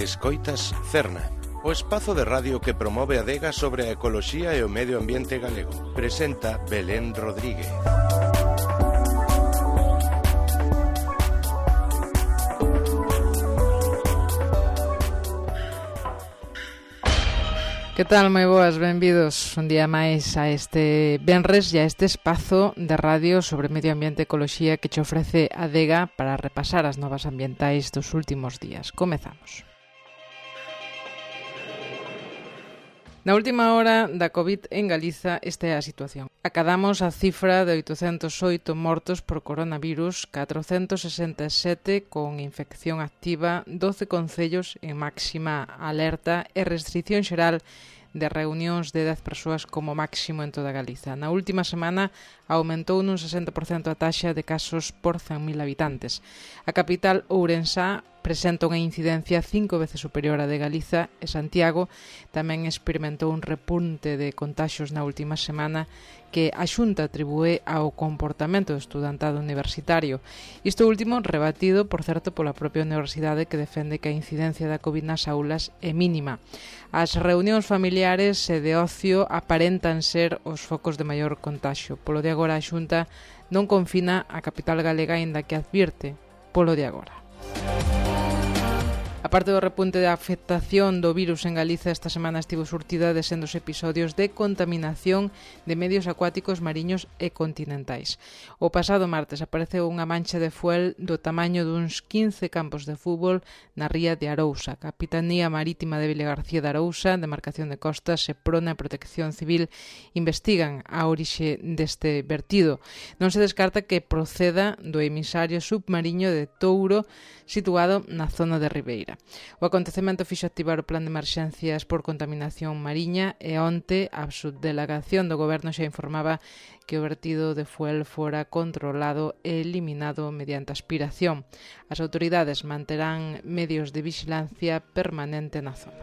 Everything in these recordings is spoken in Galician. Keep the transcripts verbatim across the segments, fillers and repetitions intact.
Escoitas Cerna, o espazo de radio que promove a adega sobre a ecoloxía e o medio ambiente galego. Presenta Belén Rodríguez. Que tal, moi boas, benvidos un día máis a este venres e a este espazo de radio sobre medio ambiente e ecoloxía que che ofrece a adega para repasar as novas ambientais dos últimos días. Comezamos. Na última hora da COVID en Galiza, esta é a situación. Acadamos a cifra de oitocentos oito mortos por coronavirus, catrocentos sesenta e sete con infección activa, doce concellos en máxima alerta e restrición xeral de reunións de dez persoas como máximo en toda Galiza. Na última semana aumentou nun sesenta por cento a taxa de casos por cen mil habitantes. A capital Ourensá presenta unha incidencia cinco veces superior á de Galiza e Santiago tamén experimentou un repunte de contaxios na última semana que a Xunta atribúe ao comportamento do estudantado universitario. Isto último rebatido, por certo, pola propia universidade que defende que a incidencia da COVID nas aulas é mínima. As reunións familiares e de ocio aparentan ser os focos de maior contaxio. Polo de agora a Xunta non confina a capital galega aínda que advirte polo de agora. A parte do repunte da afectación do virus en Galiza, esta semana estivo surtida de sendos episodios de contaminación de medios acuáticos mariños e continentais. O pasado martes apareceu unha mancha de fuel do tamaño duns quince campos de fútbol na ría de Arousa. A Capitanía Marítima de Vilagarcía de Arousa, Demarcación de Costas, Seprona e Protección Civil investigan a orixe deste vertido. Non se descarta que proceda do emisario submarino de Touro situado na zona de Ribeira. O acontecemento fixo activar o plan de emerxencias por contaminación mariña e onte a subdelegación do goberno xa informaba que o vertido de fuel fora controlado e eliminado mediante aspiración. As autoridades manterán medios de vixilancia permanente na zona.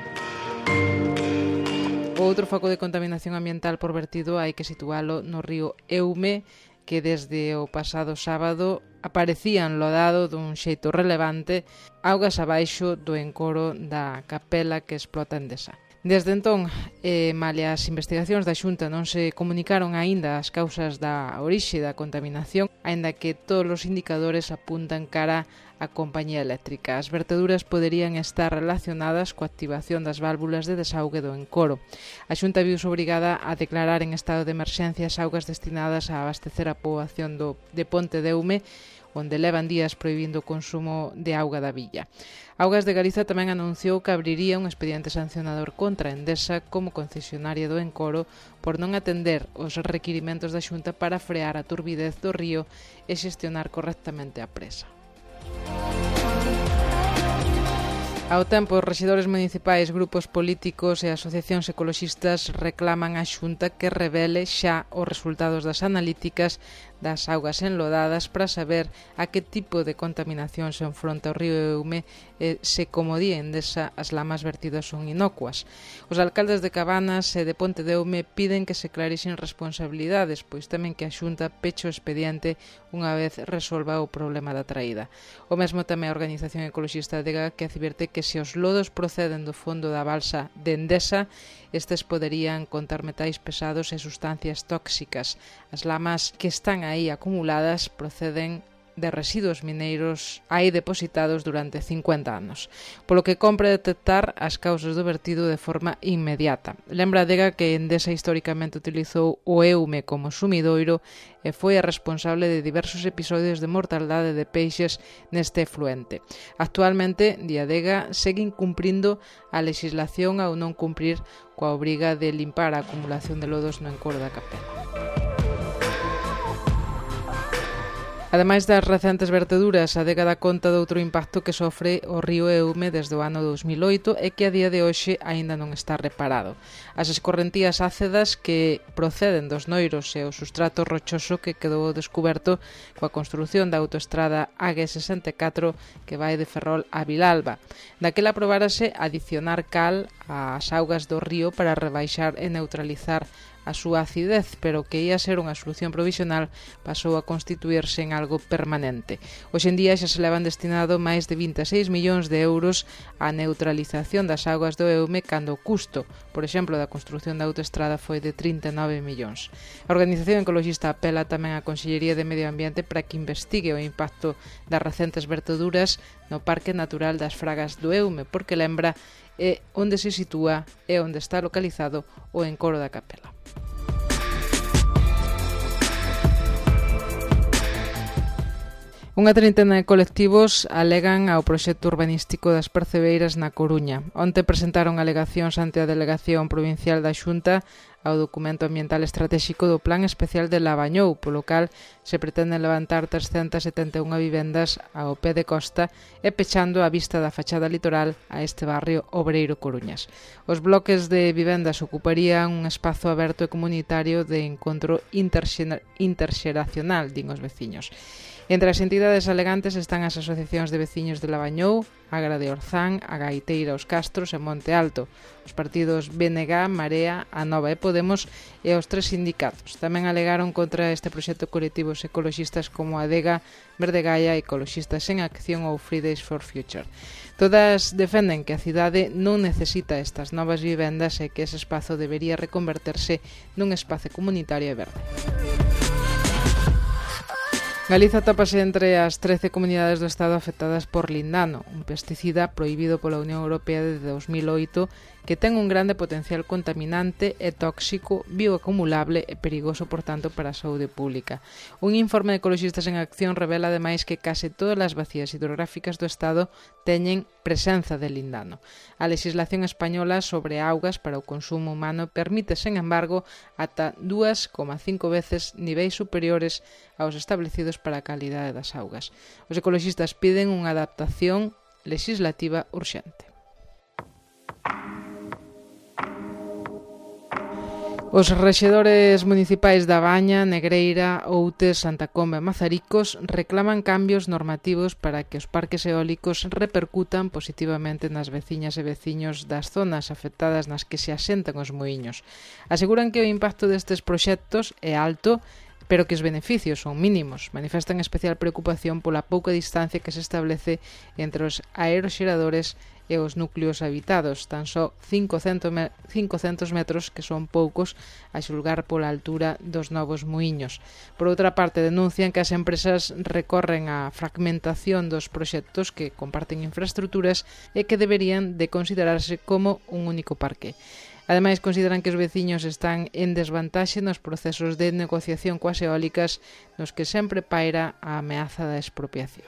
O outro foco de contaminación ambiental por vertido hai que situalo no río Eume, que desde o pasado sábado aparecía enlodado dun xeito relevante augas abaixo do encoro da capela que explota Endesa. Desde entón, eh, malia as investigacións da Xunta non se comunicaron aínda as causas da orixe da contaminación, aínda que todos os indicadores apuntan cara á compañía eléctrica. As verteduras poderían estar relacionadas coa activación das válvulas de desaugue do encoro. A Xunta viuse obrigada a declarar en estado de emerxencia as augas destinadas a abastecer a poboación do, de Ponte de Eume, onde levan días prohibindo o consumo de auga da villa. Augas de Galiza tamén anunciou que abriría un expediente sancionador contra Endesa como concesionaria do encoro por non atender os requirimentos da Xunta para frear a turbidez do río e xestionar correctamente a presa. Ao tempo, os rexedores municipais, grupos políticos e asociacións ecoloxistas reclaman á Xunta que revele xa os resultados das analíticas das augas enlodadas para saber a que tipo de contaminación se enfronta o río Eume e se, como di Endesa, as lamas vertidas son inocuas. Os alcaldes de Cabanas e de Ponte de Eume piden que se clarixen responsabilidades, pois temen que a Xunta peche o expediente unha vez resolva o problema da traída. O mesmo tamén a Organización Ecoloxista Adega, que advirte que se os lodos proceden do fondo da balsa de Endesa, estes poderían contar metais pesados e sustancias tóxicas. As lamas que están aí acumuladas proceden de residuos mineiros aí depositados durante cincuenta anos, polo que compre detectar as causas do vertido de forma inmediata. Lembra a Adega que Endesa históricamente utilizou o Eume como sumidoiro e foi a responsable de diversos episodios de mortaldade de peixes neste efluente. Actualmente, di Adega, segue incumprindo a legislación ao non cumprir coa obriga de limpar a acumulación de lodos no encoro da capela. Ademais das recentes verteduras, a Adega dá conta de outro impacto que sofre o río Eume desde o ano dous mil oito e que a día de hoxe aínda non está reparado. As escorrentías ácidas que proceden dos noiros e o sustrato rochoso que quedou descuberto coa construción da autoestrada A G sesenta e catro que vai de Ferrol a Vilalba. Daquela aprobárase adicionar cal ás augas do río para rebaixar e neutralizar a súa acidez, pero que ia ser unha solución provisional pasou a constituirse en algo permanente. Hoxe en día xa se levan destinado máis de vinte e seis millóns de euros á neutralización das augas do Eume, cando o custo, por exemplo, da construción da autoestrada foi de trinta e nove millóns. A organización ecoloxista apela tamén á Consellería de Medio Ambiente para que investigue o impacto das recentes verteduras no Parque Natural das Fragas do Eume, porque lembra é onde se sitúa e onde está localizado o encoro da capela. Unha trintena de colectivos alegan ao proxecto urbanístico das Percebeiras na Coruña. Onte presentaron alegacións ante a Delegación Provincial da Xunta ao documento ambiental estratégico do Plan Especial de Labañou, polo cal se pretende levantar trescentas setenta e unha vivendas ao pé de costa e pechando a vista da fachada litoral a este barrio obreiro coruñas. Os bloques de vivendas ocuparían un espazo aberto e comunitario de encontro interxeracional, din os veciños. Entre as entidades alegantes están as asociacións de veciños de Labañou, Agra de Orzán, a Gaiteira, os Castros e Monte Alto, os partidos B N G, Marea, Anova e Podemos e os tres sindicatos. Tamén alegaron contra este proxecto colectivos ecoloxistas como Adega, Verde Gaia, Ecoloxistas en Acción ou Fridays for Future. Todas defenden que a cidade non necesita estas novas vivendas e que ese espazo debería reconverterse nun espazo comunitario e verde. Galiza tópase entre as trece comunidades do Estado afectadas por lindano, un pesticida prohibido pola Unión Europea desde dos mil oito, que ten un grande potencial contaminante e tóxico, bioacumulable e perigoso, por tanto, para a saúde pública. Un informe de Ecoloxistas en Acción revela, ademais, que case todas as bacías hidrográficas do Estado teñen presenza de lindano. A legislación española sobre augas para o consumo humano permite, sen embargo, ata dúas coma cinco veces niveis superiores aos establecidos para a calidade das augas. Os ecoloxistas piden unha adaptación legislativa urxente. Os rexedores municipais da Baña, Negreira, Outes, Santa Comba e Mazaricos reclaman cambios normativos para que os parques eólicos repercutan positivamente nas veciñas e veciños das zonas afectadas nas que se asentan os muiños. Aseguran que o impacto destes proxectos é alto, pero que os beneficios son mínimos. Manifestan especial preocupación pola pouca distancia que se establece entre os aeroxeradores e os núcleos habitados, tan só cincocentos metros, que son poucos a xulgar pola altura dos novos muiños. Por outra parte, denuncian que as empresas recorren á fragmentación dos proxectos que comparten infraestructuras e que deberían de considerarse como un único parque. Ademais, consideran que os veciños están en desvantaxe nos procesos de negociación coas eólicas, nos que sempre paira a ameaza da expropiación.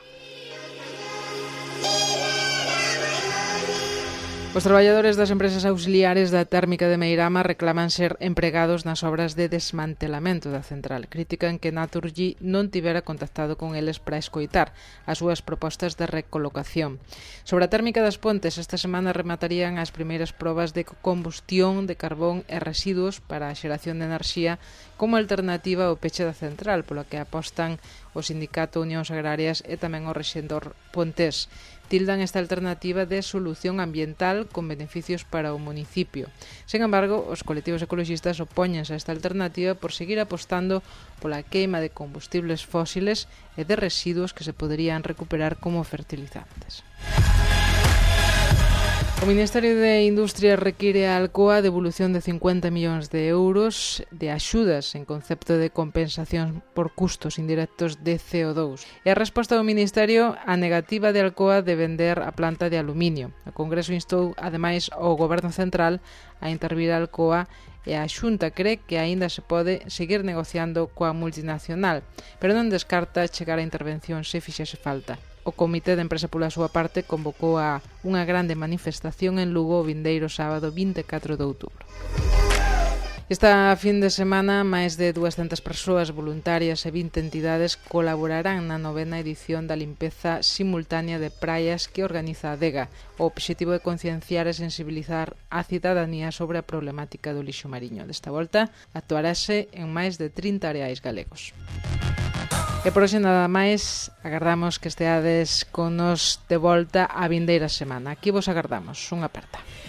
Os traballadores das empresas auxiliares da térmica de Meirama reclaman ser empregados nas obras de desmantelamento da central. Critican que Naturgy non tivera contactado con eles para escoitar as súas propostas de recolocación. Sobre a térmica das Pontes, esta semana rematarían as primeiras probas de combustión de carbón e residuos para a xeración de enerxía como alternativa ao peche da central, pola que apostan o Sindicato Unións Agrarias e tamén o rexedor pontés. Tildan esta alternativa de solución ambiental con beneficios para o municipio. Sen embargo, os colectivos ecoloxistas opóñense a esta alternativa por seguir apostando pola queima de combustibles fósiles e de residuos que se poderían recuperar como fertilizantes. O Ministerio de Industria require a Alcoa devolución de cincuenta millóns de euros de axudas en concepto de compensación por custos indirectos de C O dous. E a resposta do Ministerio á negativa de Alcoa de vender a planta de aluminio. O Congreso instou, ademais, ao Goberno Central a intervir a Alcoa e a Xunta cree que aínda se pode seguir negociando coa multinacional, pero non descarta chegar a intervención se fixese falta. O Comité de Empresa, pola súa parte, convocou a unha grande manifestación en Lugo o vindeiro sábado vinte e catro de outubro. Esta fin de semana, máis de duascentas persoas voluntarias e vinte entidades colaborarán na novena edición da limpeza simultánea de praias que organiza a Adega. O obxectivo é concienciar e sensibilizar a cidadanía sobre a problemática do lixo mariño. Desta volta, actuarase en máis de trinta areais galegos. E por hoxe nada máis, agardamos que esteades con nos de volta a vindeira semana. Aquí vos agardamos. Unha aperta.